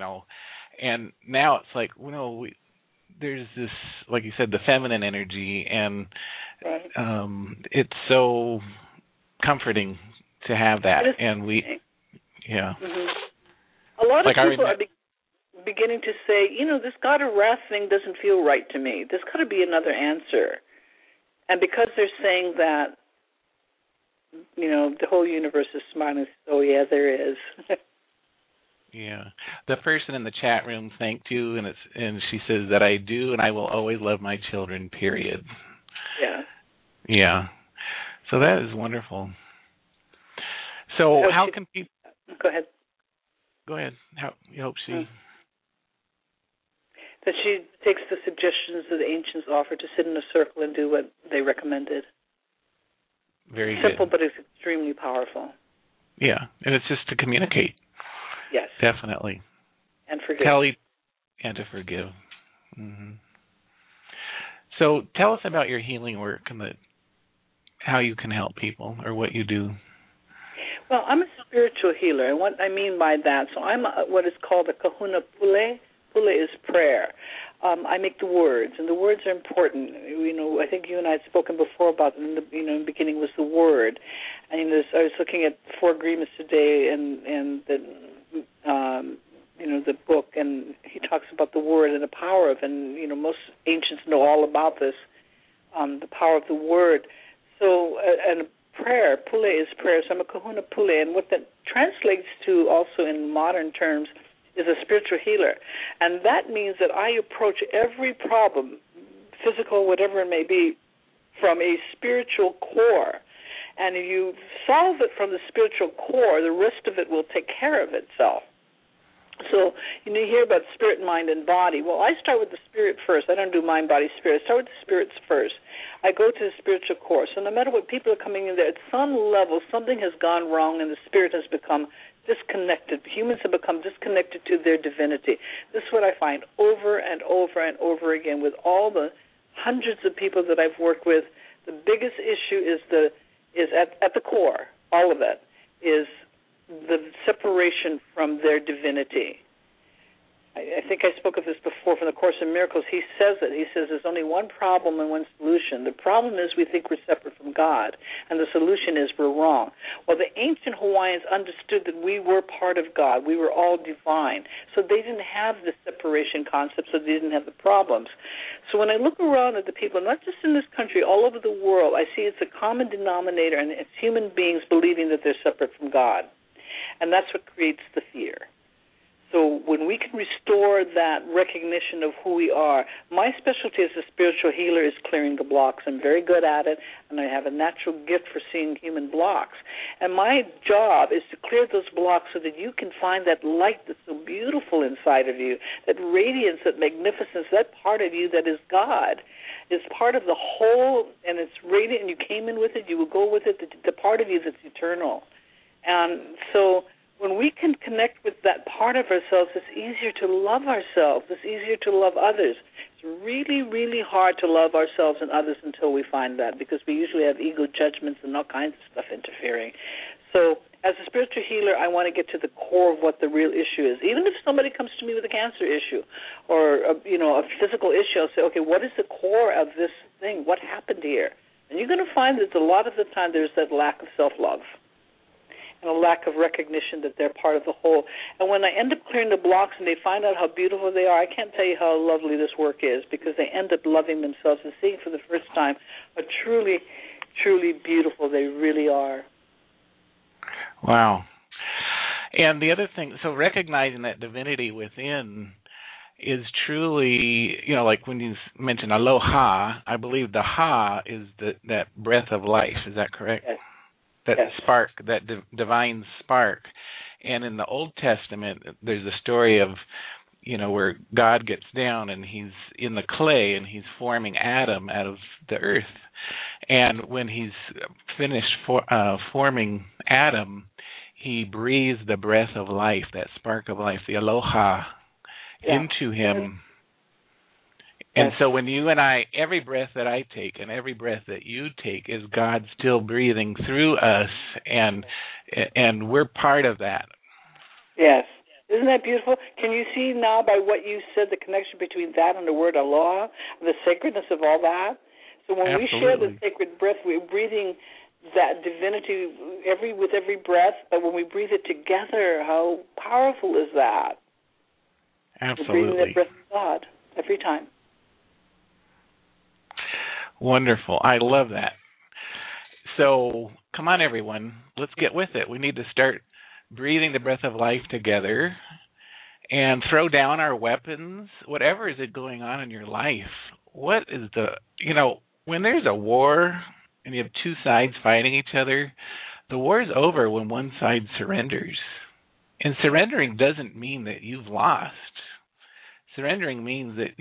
and now it's like, there's this, like you said, the feminine energy, and right. It's so comforting to have that, and yeah. Mm-hmm. A lot of people are beginning to say, this God of wrath thing doesn't feel right to me. There's got to be another answer. And because they're saying that, the whole universe is smiling, oh, yeah, there is. Yeah. The person in the chat room thanked you, and she says that I do, and I will always love my children, period. Yeah. Yeah. So that is wonderful. So how can people... Go ahead. Go ahead. How you hope she... That she takes the suggestions that the ancients offer to sit in a circle and do what they recommended. Very simple, good. but it's extremely powerful. Yeah, and it's just to communicate. Yes. Definitely. And forgive. And to forgive. Mm-hmm. So tell us about your healing work and how you can help people or what you do. Well, I'm a spiritual healer, and what I mean by that, so I'm what is called a kahuna pule. Pule is prayer. I make the words, and the words are important. I think you and I had spoken before about them. In the beginning was the word. And I was looking at the 4 agreements today, and the book, and he talks about the word and the power of, and most ancients know all about this, the power of the word. So, and prayer, pule is prayer. So I'm a kahuna pule, and what that translates to also in modern terms is a spiritual healer. And that means that I approach every problem, physical, whatever it may be, from a spiritual core. And if you solve it from the spiritual core, the rest of it will take care of itself. So you hear about spirit, mind, and body. Well, I start with the spirit first. I don't do mind, body, spirit. I start with the spirits first. I go to the spiritual core. So no matter what people are coming in there, at some level, something has gone wrong and the spirit has become disconnected. Humans have become disconnected to their divinity. This is what I find over and over and over again with all the hundreds of people that I've worked with. The biggest issue is at the core, all of it, is the separation from their divinity. I think I spoke of this before from the Course in Miracles. He says it. He says there's only one problem and one solution. The problem is we think we're separate from God, and the solution is we're wrong. Well, the ancient Hawaiians understood that we were part of God. We were all divine. So they didn't have the separation concept, so they didn't have the problems. So when I look around at the people, not just in this country, all over the world, I see it's a common denominator, and it's human beings believing that they're separate from God. And that's what creates the fear. So when we can restore that recognition of who we are, my specialty as a spiritual healer is clearing the blocks. I'm very good at it, and I have a natural gift for seeing human blocks. And my job is to clear those blocks so that you can find that light that's so beautiful inside of you, that radiance, that magnificence, that part of you that is God. Is part of the whole, and it's radiant, and you came in with it, you will go with it, the part of you that's eternal. And so when we can connect with that part of ourselves, it's easier to love ourselves. It's easier to love others. It's really, really hard to love ourselves and others until we find that, because we usually have ego judgments and all kinds of stuff interfering. So as a spiritual healer, I want to get to the core of what the real issue is. Even if somebody comes to me with a cancer issue or a physical issue, I'll say, okay, what is the core of this thing? What happened here? And you're going to find that a lot of the time there's that lack of self-love and a lack of recognition that they're part of the whole. And when I end up clearing the blocks and they find out how beautiful they are, I can't tell you how lovely this work is, because they end up loving themselves and seeing for the first time how truly, truly beautiful they really are. Wow. And the other thing, so recognizing that divinity within is truly, like when you mentioned aloha, I believe the ha is that breath of life. Is that correct? Yes. That spark, that divine spark. And in the Old Testament, there's a story of, where God gets down and he's in the clay and he's forming Adam out of the earth. And when he's finished forming Adam, he breathes the breath of life, that spark of life, the aloha, into him. And so when you and I, every breath that I take and every breath that you take is God still breathing through us, and we're part of that. Yes. Isn't that beautiful? Can you see now by what you said the connection between that and the word aloha, the sacredness of all that? So when we share the sacred breath, we're breathing that divinity with every breath, but when we breathe it together, how powerful is that? Absolutely. We're breathing that breath of God every time. Wonderful. I love that. So come on, everyone. Let's get with it. We need to start breathing the breath of life together and throw down our weapons, whatever is it going on in your life. What is when there's a war and you have two sides fighting each other, the war is over when one side surrenders. And surrendering doesn't mean that you've lost. Surrendering means that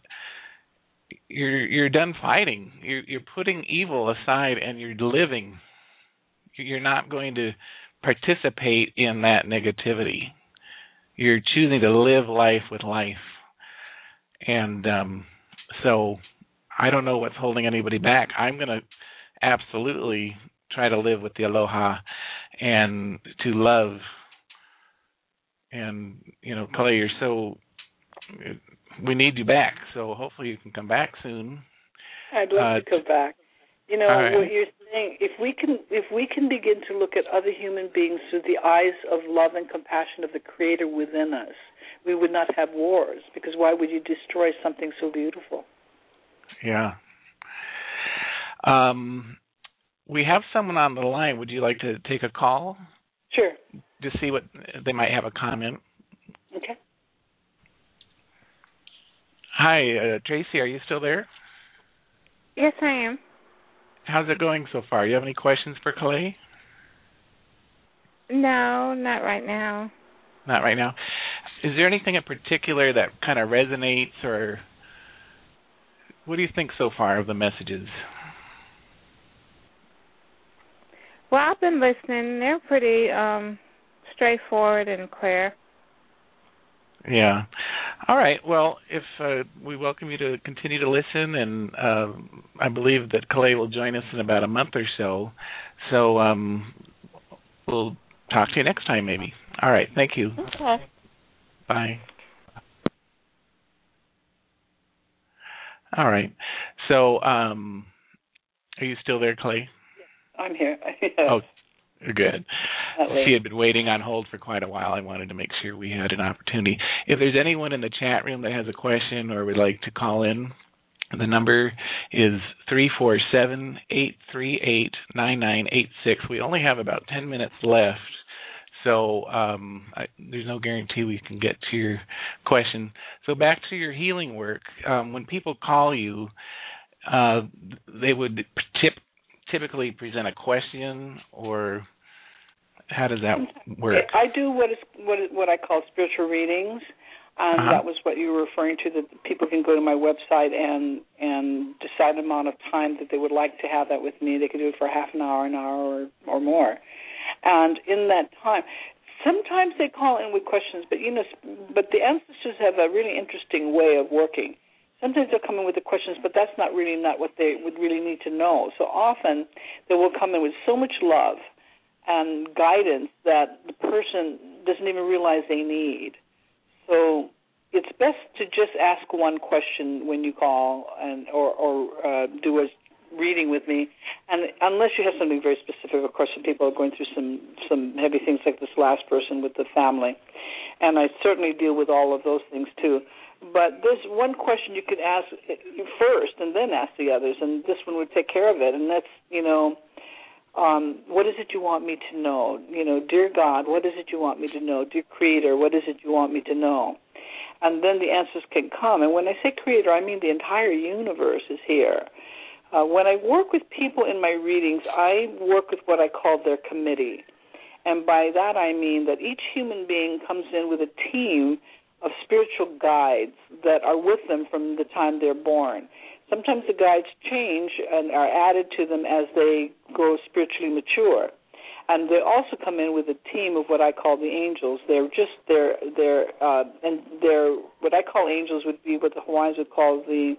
you're done fighting. You're putting evil aside and you're living. You're not going to participate in that negativity. You're choosing to live life with life. And so I don't know what's holding anybody back. I'm going to absolutely try to live with the aloha and to love. And, Clay, we need you back, so hopefully you can come back soon. I'd love to come back. Right. What you're saying, if we can begin to look at other human beings through the eyes of love and compassion of the Creator within us, we would not have wars, because why would you destroy something so beautiful? Yeah. We have someone on the line. Would you like to take a call? Sure. To see what they might have a comment. Okay. Hi, Tracy, are you still there? Yes, I am. How's it going so far? You have any questions for Clay? No, not right now. Not right now. Is there anything in particular that kind of resonates, or what do you think so far of the messages? Well, I've been listening. They're pretty straightforward and clear. Yeah. All right. Well, if we welcome you to continue to listen, and I believe that Clay will join us in about a month or so. So we'll talk to you next time, maybe. All right. Thank you. Okay. Bye. All right. So, are you still there, Clay? I'm here. Oh, good. She had been waiting on hold for quite a while. I wanted to make sure we had an opportunity. If there's anyone in the chat room that has a question or would like to call in, the number is 347-838-9986. We only have about 10 minutes left, so there's no guarantee we can get to your question. So back to your healing work. When people call you, they would typically present a question, or how does that work? I do what I call spiritual readings. That was what you were referring to, that people can go to my website and decide the amount of time that they would like to have that with me. They could do it for half an hour, or more. And in that time, sometimes they call in with questions, but the ancestors have a really interesting way of working. Sometimes they'll come in with the questions, but that's not what they would really need to know. So often they will come in with so much love and guidance that the person doesn't even realize they need. So it's best to just ask one question when you call or do a reading with me, and unless you have something very specific. Of course, some people are going through some heavy things like this last person with the family, and I certainly deal with all of those things too. But there's one question you could ask first and then ask the others, and this one would take care of it, and that's, what is it you want me to know? Dear God, what is it you want me to know? Dear Creator, what is it you want me to know? And then the answers can come. And when I say Creator, I mean the entire universe is here. When I work with people in my readings, I work with what I call their committee. And by that I mean that each human being comes in with a team of spiritual guides that are with them from the time they're born. Sometimes the guides change and are added to them as they grow spiritually mature. And they also come in with a team of what I call the angels. What I call angels would be what the Hawaiians would call the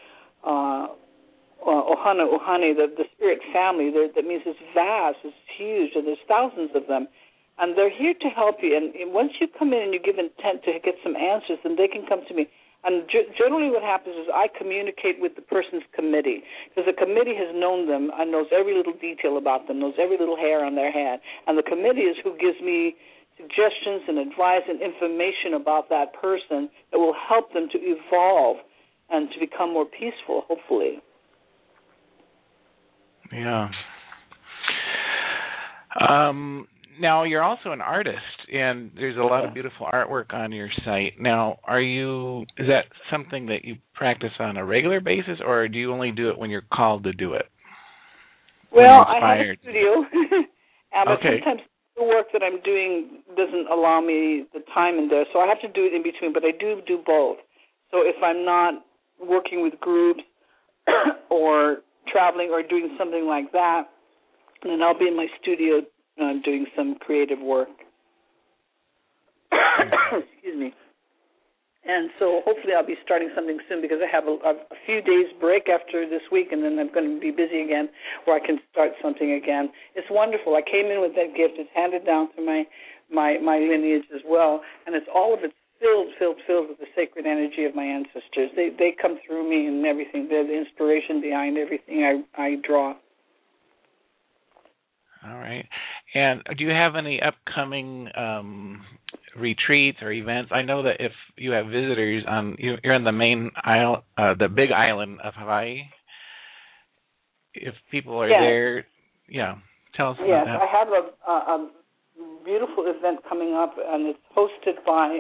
ohana, the spirit family. That means it's vast, it's huge, and there's thousands of them. And they're here to help you. And once you come in and you give intent to get some answers, then they can come to me. And generally what happens is I communicate with the person's committee, because the committee has known them and knows every little detail about them, knows every little hair on their head. And the committee is who gives me suggestions and advice and information about that person that will help them to evolve and to become more peaceful, hopefully. Yeah. Now, you're also an artist, and there's a lot of beautiful artwork on your site. Now, is that something that you practice on a regular basis, or do you only do it when you're called to do it? Well, I have a studio, but okay. Sometimes the work that I'm doing doesn't allow me the time in there, so I have to do it in between, but I do both. So if I'm not working with groups or traveling or doing something like that, then I'll be in my studio doing some creative work. Excuse me. And so hopefully I'll be starting something soon, because I have a few days break after this week, and then I'm going to be busy again where I can start something again. It's wonderful. I came in with that gift. It's handed down through my lineage as well, and it's all of it filled with the sacred energy of my ancestors. They come through me and everything. They're the inspiration behind everything I draw. All right. And do you have any upcoming retreats or events? I know that if you have visitors you're on the main isle, the big island of Hawaii. If people are there, tell us about that. Yes, I have a beautiful event coming up, and it's hosted by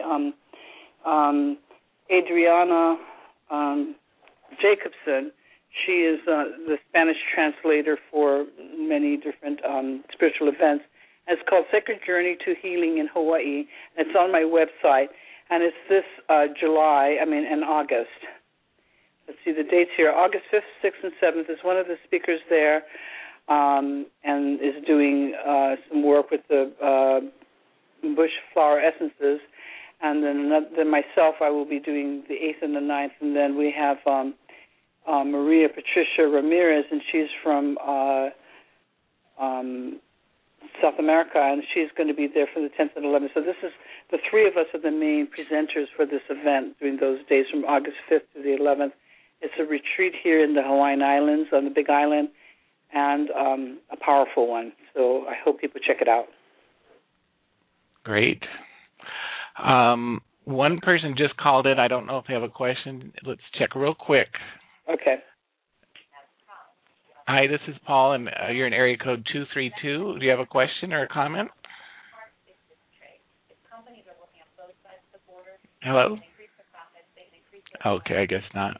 Adriana Jacobson. She is the Spanish translator for many different spiritual events. And it's called Sacred Journey to Healing in Hawaii. And it's on my website. And it's this in August. Let's see the dates here. August 5th, 6th, and 7th is one of the speakers there, and is doing some work with the bush flower essences. And then myself, I will be doing the 8th and the 9th. And then we have Maria Patricia Ramirez, and she's from South America, and she's going to be there for the 10th and 11th. So this is the three of us are the main presenters for this event during those days from August 5th to the 11th. It's a retreat here in the Hawaiian Islands, on the Big Island, and a powerful one. So I hope people check it out. Great. One person just called in. I don't know if they have a question. Let's check real quick. Okay. Hi, this is Paul, and you're in area code 232. Do you have a question or a comment? Hello? Okay, I guess not.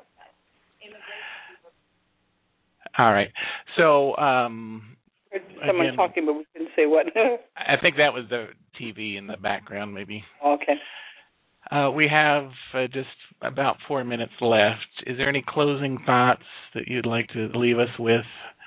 All right. So, someone again, talking, but we couldn't say what. I think that was the TV in the background, maybe. Okay. We have just about 4 minutes left. Is there any closing thoughts that you'd like to leave us with?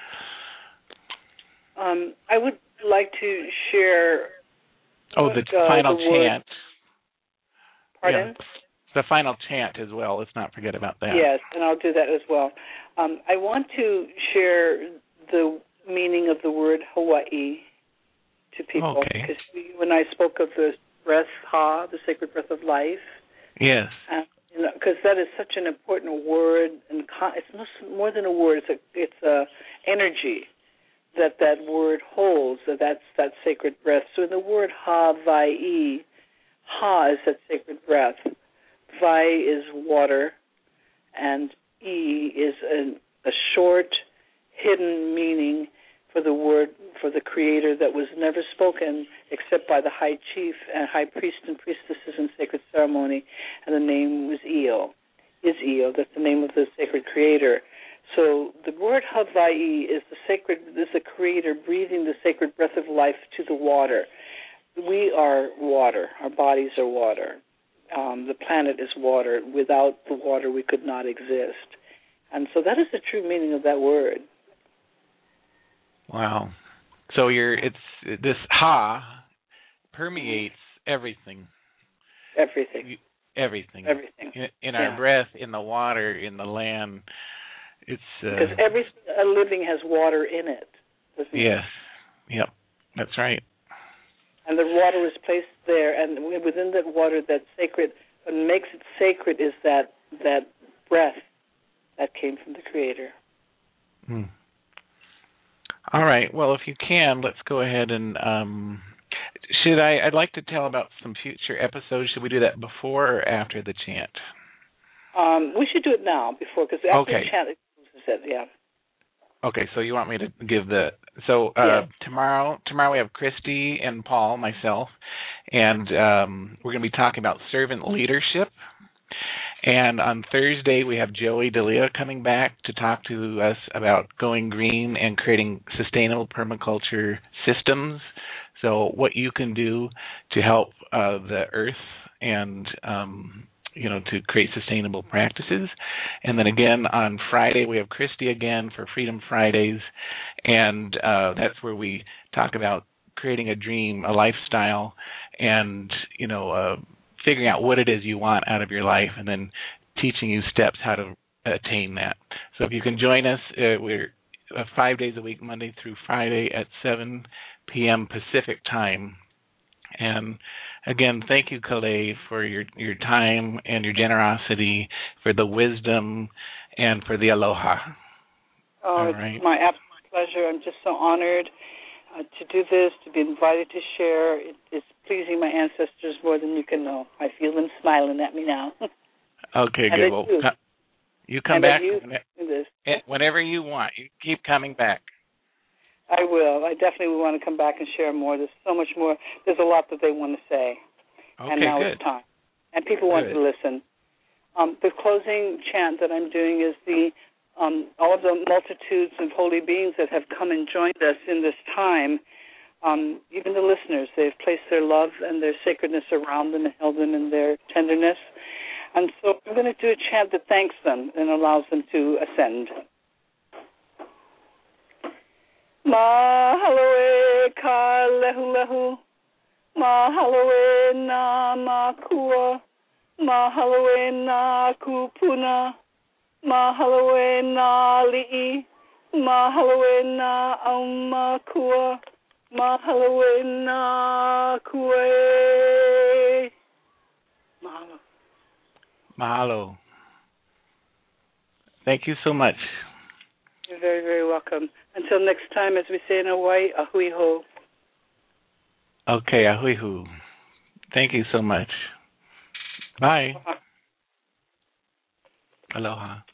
I would like to share. The final chant. Pardon? Yeah, the final chant as well. Let's not forget about that. Yes, and I'll do that as well. I want to share the meaning of the word Hawaii to people. Okay. Because when I spoke of the breath, Ha, the sacred breath of life. Yes. Because that is such an important word, and it's more than a word. It's a energy that word holds. That's that sacred breath. So in the word Hawaii, Ha is that sacred breath. Vai is water, and E is a short, hidden meaning for the word, for the Creator that was never spoken except by the high chief and high priest and priestesses in sacred ceremony, and the name was Io. Is Io, that's the name of the sacred Creator. So the word Hawaii is the Creator breathing the sacred breath of life to the water. We are water. Our bodies are water. The planet is water. Without the water, we could not exist. And so that is the true meaning of that word. Wow. So this Ha permeates everything. Everything. Everything. Everything. In our breath, in the water, in the land. It's because every living has water in it. Doesn't it? Yes. Yep. That's right. And the water is placed there, and within that water, that sacred, what makes it sacred is that breath that came from the Creator. Hmm. All right. Well, if you can, let's go ahead and I'd like to tell about some future episodes. Should we do that before or after the chant? We should do it now, before, because after the chant, yeah. Okay, so you want me to give tomorrow we have Christy and Paul, myself, and we're going to be talking about servant leadership. And on Thursday, we have Joey D'Elia coming back to talk to us about going green and creating sustainable permaculture systems. So what you can do to help the earth and to create sustainable practices. And then again on Friday, we have Christy again for Freedom Fridays, and that's where we talk about creating a dream, a lifestyle, and figuring out what it is you want out of your life, and then teaching you steps how to attain that. So if you can join us, we're 5 days a week, Monday through Friday at 7 p.m. Pacific time. And again, thank you, Kalei, for your time and your generosity, for the wisdom, and for the aloha. Oh, it's my absolute pleasure. I'm just so honored to do this, to be invited to share. It's pleasing my ancestors more than you can know. I feel them smiling at me now. Okay, good. Well, you come back whenever you want. You keep coming back. I will. I definitely will want to come back and share more. There's so much more. There's a lot that they want to say. Okay, and now good. It's time. And people want to listen. The closing chant that I'm doing is all of the multitudes of holy beings that have come and joined us in this time, even the listeners, they've placed their love and their sacredness around them and held them in their tenderness. And so I'm going to do a chant that thanks them and allows them to ascend. Mahaloe ka lehu lehu, mahaloe na makua, mahaloe na kupuna, mahaloe na li'i, mahaloe na aumakua, mahaloe na kue. Mahalo. Mahalo. Thank you so much. You're very, very welcome. Until next time, as we say in Hawaii, ahui ho. Okay, ahui hu. Thank you so much. Bye. Aloha. Aloha.